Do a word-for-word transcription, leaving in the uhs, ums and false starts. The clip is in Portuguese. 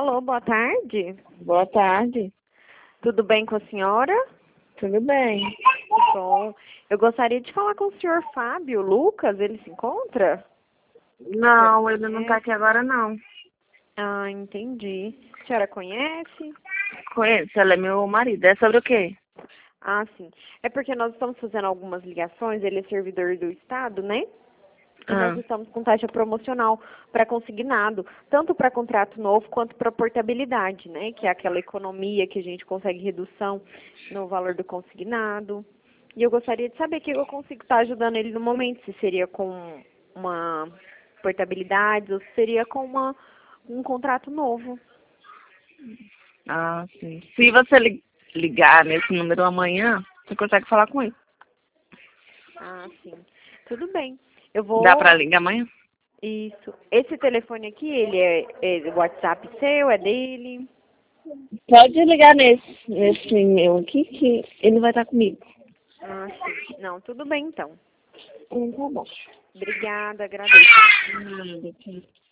Alô, boa tarde. Boa tarde. Tudo bem com a senhora? Tudo bem. Bom, eu gostaria de falar com o senhor Fábio Lucas, ele se encontra? Não, ele não tá aqui agora, não. Ah, entendi. A senhora conhece? Conheço, ele é meu marido. É sobre o quê? Ah, sim. É porque nós estamos fazendo algumas ligações, ele é servidor do Estado, né? E Ah, nós estamos com taxa promocional para consignado, tanto para contrato novo quanto para portabilidade, né? Que é aquela economia que a gente consegue redução no valor do consignado. E eu gostaria de saber que eu consigo estar ajudando ele no momento, se seria com uma portabilidade ou se seria com uma, um contrato novo. ah, sim. Se você li- ligar nesse número amanhã, você consegue falar com ele. Ah, sim. Tudo bem. Eu Dá pra vou. ligar amanhã? Isso. Esse telefone aqui, ele é, é WhatsApp seu, é dele? Pode ligar nesse, nesse meu aqui, que ele vai estar comigo. Ah, sim. Não, tudo bem então. Hum, tá bom. Obrigada, agradeço. Nada, tchau.